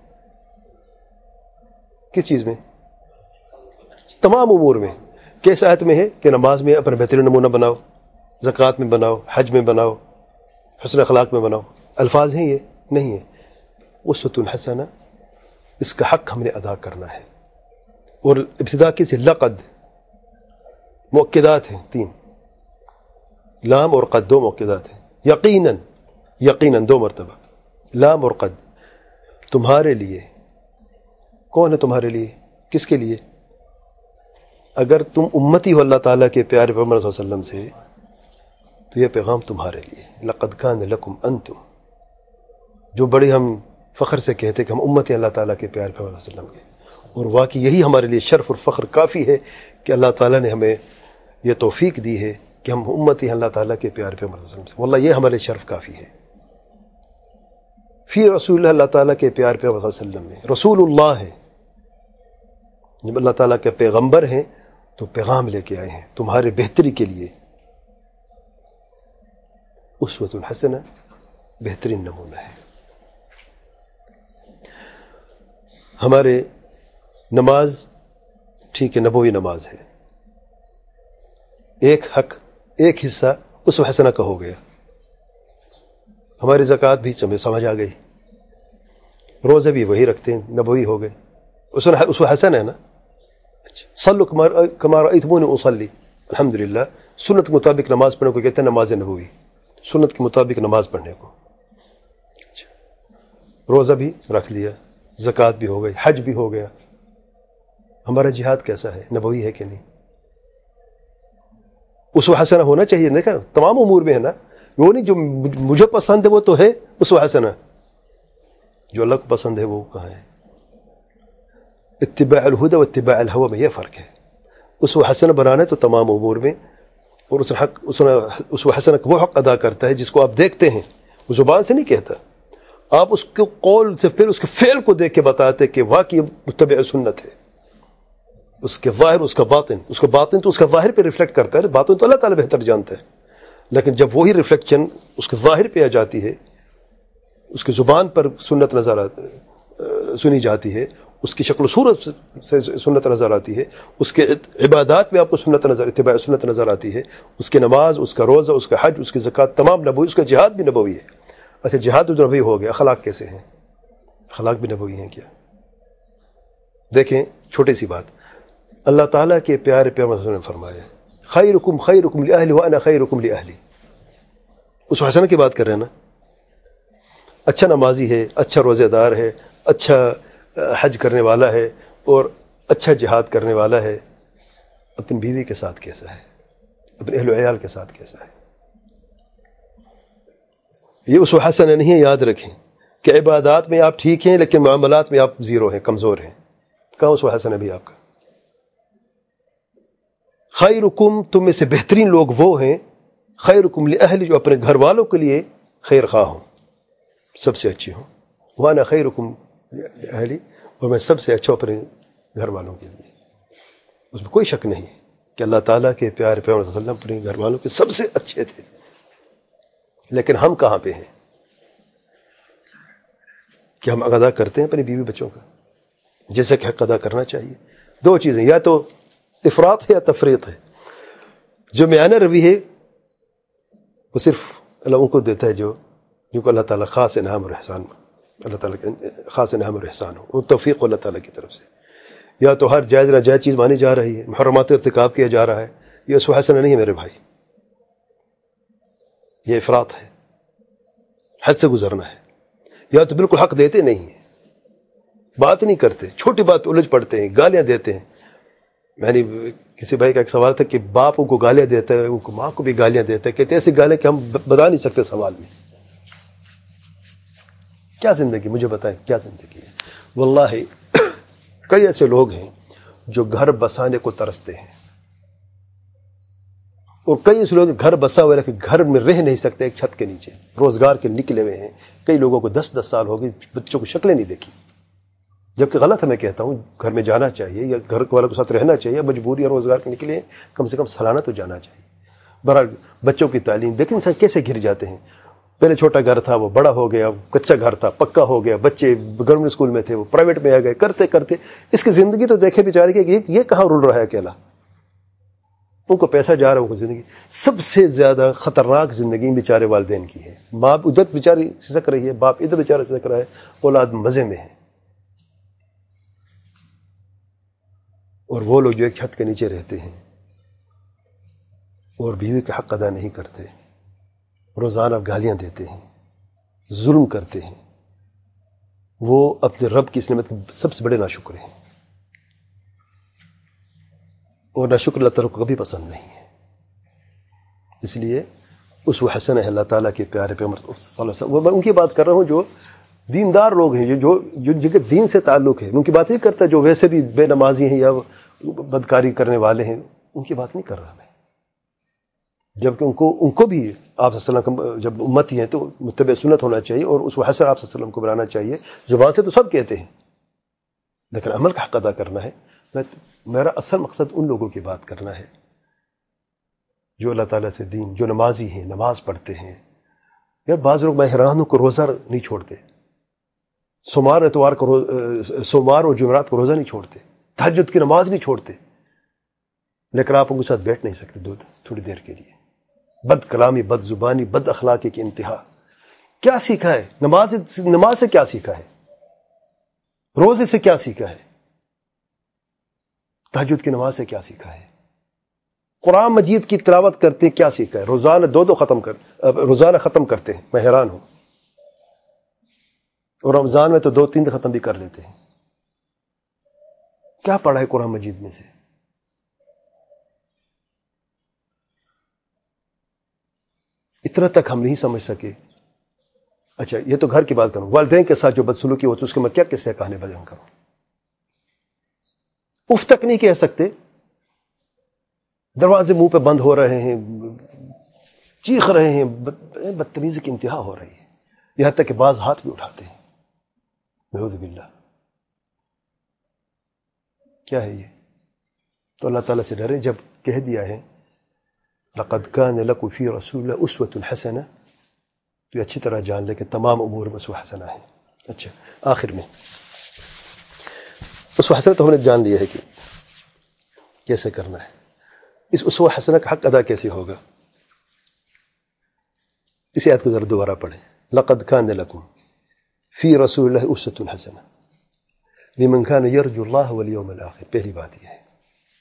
S1: کس چیز میں؟ تمام امور میں۔ کیس آیت میں ہے کہ نماز میں اپنا بہترین نمونہ بناؤ، زکوٰۃ میں بناؤ، حج میں بناؤ، حسن اخلاق میں بناؤ، الفاظ ہیں یہ نہیں ہے۔ اسوۃ حسنہ، اس کا حق ہم نے ادا کرنا ہے۔ اور ابتدا کسی لقد، مؤکدات ہیں تین، لام اور قد دو مؤکدات ہیں، یقیناً، یقیناً دو مرتبہ، لام اور قد، تمہارے لیے۔ کون ہے تمہارے لیے؟ کس کے لیے؟ اگر تم امتی ہو اللہ تعالیٰ کے پیارے پیغمبر صلی اللہ علیہ وسلم سے تو یہ پیغام تمہارے لیے، لقد کان لکم انتم، جو بڑے ہم فخر سے کہتے کہ ہم امت ہیں اللہ تعالیٰ کے پیارے پیغمبر صلی اللہ علیہ وسلم کے، اور واقعی یہی ہمارے لیے شرف اور فخر کافی ہے کہ اللہ تعالیٰ نے ہمیں یہ توفیق دی ہے کہ ہم امت ہیں اللہ تعالیٰ کے پیارے پیغمبر صلی اللہ علیہ وسلم سے، واللہ یہ ہمارے شرف کافی ہے۔ فی رسول اللہ، اللہ تعالیٰ کے پیارے پیغمبر صلی اللہ علیہ وسلم میں، رسول اللہ ہے، جب اللہ تعالیٰ کے پیغمبر ہیں تو پیغام لے کے آئے ہیں تمہارے بہتری کے لیے۔ اسوۃ حسنہ، بہترین نمونہ ہے۔ ہمارے نماز ٹھیک ہے، نبوی نماز ہے، ایک حق، ایک حصہ اسوہ حسنہ کا ہو گیا۔ ہماری زکوٰۃ بھی ہمیں سمجھ آ گئی، روزے بھی وہی رکھتے ہیں، نبوی ہو گئے، اسوہ حسنہ ہے نا۔ صلوا کما رأیتمونی اصلی، الحمدللہ، سنت کے مطابق نماز پڑھنے کو کہتے ہیں نماز نبوی، سنت کے مطابق نماز پڑھنے کو۔ روزہ بھی رکھ لیا، زکوٰۃ بھی ہو گئی، حج بھی ہو گیا۔ ہمارا جہاد کیسا ہے؟ نبوی ہے کہ نہیں؟ اسوہ حسنہ ہونا چاہیے، دیکھا تمام امور میں ہے نا، وہ نہیں جو مجھے پسند ہے وہ تو ہے اسوہ حسنہ، جو اللہ کو پسند ہے وہ کہاں ہے؟ اتباع الہدی و اتباع الہوی میں یہ فرق ہے۔ اسوہ حسنہ بنانا ہے تو تمام امور میں، اور اس حق اسوہ حسنہ وہ حق ادا کرتا ہے جس کو آپ دیکھتے ہیں، وہ زبان سے نہیں کہتا، آپ اس کے قول سے پھر اس کے فعل کو دیکھ کے بتاتے کہ واقعی متبع سنت ہے. اس کے ظاہر، اس کا باطن، اس کا باطن تو اس کا ظاہر پہ ریفلیکٹ کرتا ہے، باطن تو اللہ تعالیٰ بہتر جانتا ہے. لیکن جب وہی ریفلیکشن اس کے ظاہر پہ آ جاتی ہے، اس کی زبان پر سنت نظر آتی سنی جاتی ہے، اس کی شکل و صورت سے سنت نظر آتی ہے، اس کے عبادات میں آپ کو سنت نظر اتباع سنت نظر آتی ہے، اس کی نماز، اس کا روزہ، اس کا حج، اس کی زکوٰۃ تمام نبوی، اس کا جہاد بھی نبوی ہے. اچھا جہاد تو نبوی ہو گیا، اخلاق کیسے ہیں؟ اخلاق بھی نبوی ہیں کیا؟ دیکھیں چھوٹی سی بات، اللہ تعالیٰ کے پیارے پیغمبر نے فرمایا خیرکم خیرکم لأہلی وانا خیرکم لأہلی. اس حسنہ کی بات کر رہے ہیں نا. اچھا نمازی ہے، اچھا روزہ دار ہے، اچھا حج کرنے والا ہے اور اچھا جہاد کرنے والا ہے، اپنی بیوی کے ساتھ کیسا ہے؟ اپنے اہل و عیال کے ساتھ کیسا ہے؟ یہ اس حسنہ نہیں ہے، یاد رکھیں کہ عبادات میں آپ ٹھیک ہیں لیکن معاملات میں آپ زیرو ہیں، کمزور ہیں. کہاں اس حسنہ بھی آپ کا؟ خیرکم، تم میں سے بہترین لوگ وہ ہیں، خیرکم لأہلی، جو اپنے گھر والوں کے لیے خیر خواہ ہوں، سب سے اچھی ہوں. وانا خیرکم لأہلی، اور میں سب سے اچھا اپنے گھر والوں کے لیے. اس میں کوئی شک نہیں کہ اللہ تعالیٰ کے پیارے پیغمبر صلی اللہ علیہ وسلم اپنے گھر والوں کے سب سے اچھے تھے. لیکن ہم کہاں پہ ہیں کہ ہم ادا کرتے ہیں اپنی بیوی بچوں کا جیسے کہ حق ادا کرنا چاہیے؟ دو چیزیں، یا تو افراط ہے یا تفریط ہے. جو میانہ روی ہے وہ صرف اللہ ان کو دیتا ہے جو جن کو اللہ تعالیٰ خاص انعام اور احسان، اللہ تعالیٰ کے خاص انعام اور احسان ہو، وہ توفیق اللہ تعالیٰ کی طرف سے. یا تو ہر جائز ناجائز چیز مانی جا رہی ہے، محرمات ارتکاب کیا جا رہا ہے، یہ اس حسنہ نہیں ہے میرے بھائی، یہ افراط ہے، حد سے گزرنا ہے. یا تو بالکل حق دیتے نہیں ہیں، بات نہیں کرتے، چھوٹی بات الجھ پڑتے ہیں، گالیاں دیتے ہیں. میں نے کسی بھائی کا ایک سوال تھا کہ باپ ان کو گالیاں دیتا ہے، ان کو ماں کو بھی گالیاں دیتا ہے، کہتے ایسی گالیاں کہ ہم بتا نہیں سکتے سوال میں. کیا زندگی، مجھے بتائیں کیا زندگی ہے؟ واللہ کئی ایسے لوگ ہیں جو گھر بسانے کو ترستے ہیں، اور کئی ایسے لوگ گھر بسا ہوا کہ گھر میں رہ نہیں سکتے ایک چھت کے نیچے، روزگار کے نکلے ہوئے ہیں. کئی لوگوں کو دس دس سال ہو گئے بچوں کو شکلیں نہیں دیکھی، جبکہ غلط ہے. میں کہتا ہوں گھر میں جانا چاہیے، یا گھر والوں کے ساتھ رہنا چاہیے، مجبوری اور روزگار کے نکلے ہیں، کم سے کم سالانہ تو جانا چاہیے. بہرحال بچوں کی تعلیم دیکھیں انسان کیسے گر جاتے ہیں. پہلے چھوٹا گھر تھا، وہ بڑا ہو گیا، کچا گھر تھا پکا ہو گیا، بچے گورنمنٹ اسکول میں تھے وہ پرائیویٹ میں آ گئے، کرتے کرتے اس کی زندگی تو دیکھے بیچارے کہ یہ کہاں رول رہا ہے اکیلا. ان کو پیسہ جا رہا ہے، ان کو زندگی. سب سے زیادہ خطرناک زندگی بیچارے والدین کی ہے. ماں ادھر بیچاری سسک رہی ہے، باپ ادھر بیچارہ سسک رہا ہے، اولاد مزے میں ہے. اور وہ لوگ جو ایک چھت کے نیچے رہتے ہیں اور بیوی کا حق ادا نہیں کرتے، روزانہ گالیاں دیتے ہیں، ظلم کرتے ہیں، وہ اپنے رب کی اس نعمت کے سب سے بڑے ناشکر ہیں. اور ناشکر اللہ تعالیٰ کو کبھی پسند نہیں ہے. اس لیے اس وہ حسن ہے اللہ تعالیٰ کے پیارے پیغمبر صلی اللہ علیہ وسلم. میں ان کی بات کر رہا ہوں جو دیندار لوگ ہیں، جو جو جن کے دین سے تعلق ہے. ان کی بات نہیں کرتا جو ویسے بھی بے نمازی ہیں یا بدکاری کرنے والے ہیں، ان کی بات نہیں کر رہا میں. جبکہ ان کو ان کو بھی آپ صلی اللہ علیہ وسلم جب امتی ہیں تو متبع سنت ہونا چاہیے، اور اس حسن آپ صلی اللہ علیہ وسلم کو بنانا چاہیے. زبان سے تو سب کہتے ہیں لیکن عمل کا حق ادا کرنا ہے. میں میرا اصل مقصد ان لوگوں کی بات کرنا ہے جو اللہ تعالیٰ سے دین، جو نمازی ہیں، نماز پڑھتے ہیں. یار بعض لوگ ماہرانوں کو روزہ نہیں چھوڑتے، سوموار اتوار کو سوموار اور جمعرات کو روزہ نہیں چھوڑتے، تہجد کی نماز نہیں چھوڑتے، لیکن آپ ان کے ساتھ بیٹھ نہیں سکتے دو تھوڑی دیر کے لیے. بد کلامی، بد زبانی، بد اخلاقی کی انتہا. کیا سیکھا ہے؟ نماز نماز سے کیا سیکھا ہے؟ روزے سے کیا سیکھا ہے؟ تہجد کی نماز سے کیا سیکھا ہے؟ قرآن مجید کی تلاوت کرتے ہیں، کیا سیکھا ہے؟ روزانہ دو دو ختم کر روزانہ ختم کرتے ہیں، میں حیران ہوں. اور رمضان میں تو دو تین ختم بھی کر لیتے ہیں. کیا پڑھا ہے قرآن مجید میں سے؟ اتنا تک ہم نہیں سمجھ سکے. اچھا یہ تو گھر کی بات کروں، والدین کے ساتھ جو بدسلوکی ہوتی ہے اس کے میں کیا قصے کہانی بیان کروں؟ اف تک نہیں کہہ سکتے، دروازے منہ پہ بند ہو رہے ہیں، چیخ رہے ہیں، بدتمیزی کی انتہا ہو رہی ہے. یہاں تک کہ بعض ہاتھ بھی اٹھاتے ہیں. نعوذ باللہ. کیا ہے یہ؟ تو اللہ تعالیٰ سے ڈریں. جب کہہ دیا ہے لقد كان لكم في رسول الله اسوة حسنة، تو یہ اچھی طرح جان لے کہ تمام امور میں اسوہ حسنہ ہے. اچھا، آخر میں اسوہ حسنہ تو ہم نے جان لیا ہے کہ کیسے کرنا ہے. اس اسوہ حسنہ کا حق ادا کیسے ہوگا؟ اسی آیت کو ذرا دوبارہ پڑھیں. لقد كان لكم في رسول الله اسوة حسنة لمن كان يرجو الله واليوم الآخر. پہلی بات یہ ہے،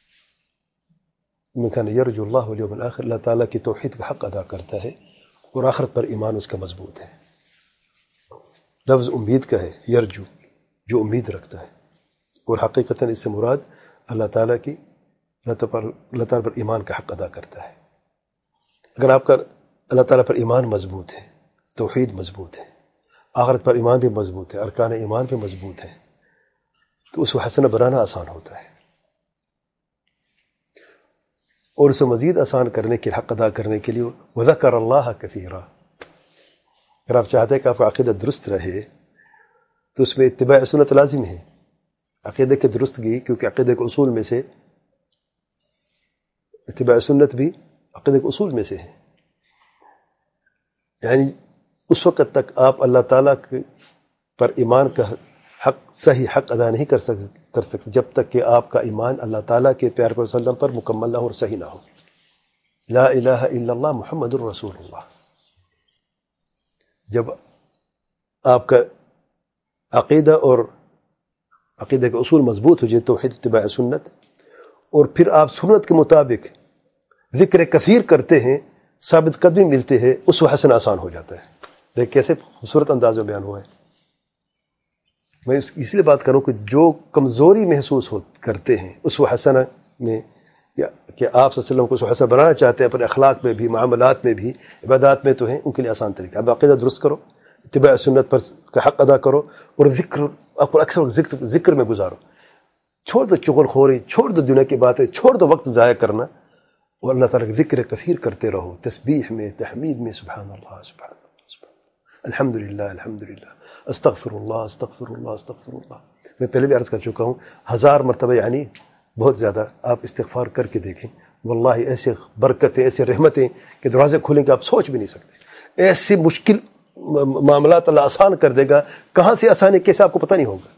S1: لمن كان يرجو الله واليوم الآخر. اللہ تعالیٰ کی توحید کا حق ادا کرتا ہے اور آخرت پر ایمان اس کا مضبوط ہے. لفظ امید کا ہے، یرجو، جو امید رکھتا ہے، اور حقیقتاً اس سے مراد اللہ تعالیٰ کی اللہ تعالیٰ پر ایمان کا حق ادا کرتا ہے. اگر آپ کا اللہ تعالیٰ پر ایمان مضبوط ہے، توحید مضبوط ہے، آخرت پر ایمان بھی مضبوط ہے، ارکان ایمان بھی مضبوط ہے، تو اس کو حسنہ بنانا آسان ہوتا ہے. اور اسے مزید آسان کرنے کے حق ادا کرنے کے لیے وذکر اللہ کثیرا. اگر آپ چاہتے ہیں کہ آپ کا عقیدہ درست رہے تو اس میں اتباع سنت لازم ہے. عقیدہ کی درستگی، کیونکہ عقیدہ کے اصول میں سے اتباع سنت بھی عقیدہ کے اصول میں سے ہے. یعنی اس وقت تک آپ اللہ تعالیٰ پر ایمان کا حق صحیح حق ادا نہیں کر سکتے کر سکتے جب تک کہ آپ کا ایمان اللہ تعالیٰ کے پیارے پر وسلم پر مکمل نہ ہو اور صحیح نہ ہو. لا الہ الا اللہ محمد الرسول اللہ. جب آپ کا عقیدہ اور عقیدہ کے اصول مضبوط ہو جائے، توحید اتباع سنت، اور پھر آپ سنت کے مطابق ذکر کثیر کرتے ہیں، ثابت قدمی ملتے ہیں، اس و حسن آسان ہو جاتا ہے. دیکھ کیسے خوبصورت انداز میں بیان ہوا ہے. میں اس لیے بات کروں کہ جو کمزوری محسوس ہو کرتے ہیں اس و حسنہ میں، یا کہ آپ صلی اللہ علیہ وسلم کو اس و حسنہ بنانا چاہتے ہیں اپنے اخلاق میں بھی، معاملات میں بھی، عبادات میں، تو ہیں ان کے لیے آسان طریقہ. اب عقیدہ درست کرو، اتباع سنت پر کا حق ادا کرو، اور ذکر آپ اکثر وقت ذکر ذکر میں گزارو. چھوڑ دو چغل خوری، چھوڑ دو دنیا کی باتیں، چھوڑ دو وقت ضائع کرنا، اور اللہ تعالیٰ کا ذکر کثیر کرتے رہو. تسبیح میں، تحمید میں، سبحان اللہ سبحان اللہ سبحان اللہ، الحمدللہ الحمدللہ، استغفر اللہ استغفر اللہ استغفر اللہ. میں پہلے بھی عرض کر چکا ہوں، ہزار مرتبہ، یعنی بہت زیادہ آپ استغفار کر کے دیکھیں. واللہ ایسے برکتیں، ایسے رحمتیں کہ دروازے کھولیں کہ آپ سوچ بھی نہیں سکتے. ایسے مشکل معاملات اللہ آسان کر دے گا، کہاں سے آسانی کیسے آپ کو پتہ نہیں ہوگا.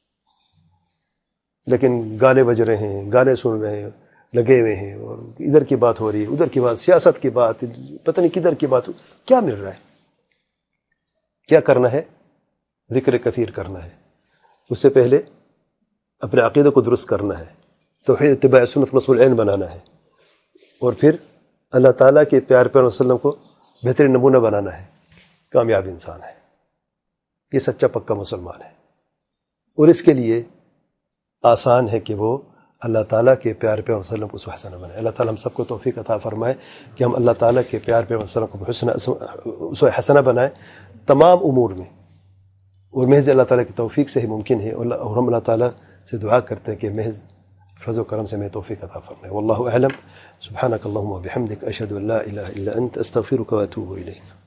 S1: لیکن گانے بج رہے ہیں، گانے سن رہے ہیں، لگے ہوئے ہیں، اور ادھر کی بات ہو رہی ہے، ادھر کی بات، سیاست کی بات، پتہ نہیں کدھر کی بات. کیا مل رہا ہے؟ کیا کرنا ہے؟ ذکر کثیر کرنا ہے. اس سے پہلے اپنے عقیدہ کو درست کرنا ہے، توحید اتباع سنت مصبوح العین بنانا ہے، اور پھر اللہ تعالیٰ کے پیار پیار وسلم کو بہترین نمونہ بنانا ہے. کامیاب انسان ہے، یہ سچا پکا مسلمان ہے. اور اس کے لیے آسان ہے کہ وہ اللہ تعالیٰ کے پیار پیار وسلم کو اسوہ حسنہ بنائے. اللہ تعالیٰ ہم سب کو توفیق عطا فرمائے کہ ہم اللہ تعالیٰ کے پیار پیار وسلم کو اسوہ حسنہ بنائیں تمام امور میں. اور محض اللہ تعالیٰ کی توفیق سے ہی ممکن ہے، اور ہم اللہ تعالیٰ سے دعا کرتے ہیں کہ محض فضل و کرم سے میں توفیق عطا فرمائے. واللہ اعلم. سبحانک اللہم و بحمدک، اشہد ان لا الہ الا انت، استغفرک و اتوب الیک.